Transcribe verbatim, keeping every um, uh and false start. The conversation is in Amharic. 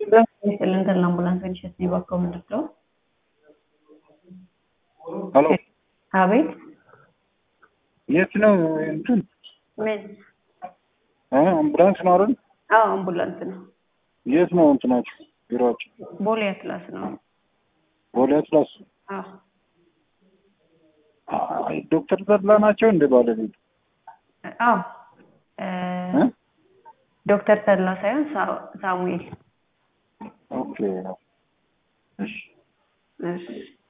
Excelente la ambulancia en Chesney conductor. Hello. Habit? Yes, no, እንትን ምን? አምቡላንስ ነው አይደል? አዎ አምቡላንስ ነው። የት ነው እንትናችሁ ቢሮአችሁ? ቦሌ አትላስ ነው። ቦሌ አትላስ። አዎ። አይ ዶክተር ተድላ ናቸው እንደ ባለቤት? አዎ እ ዶክተር ተድላ ሳይሆን ሳሙኤል። ኦኬ። እሺ እሺ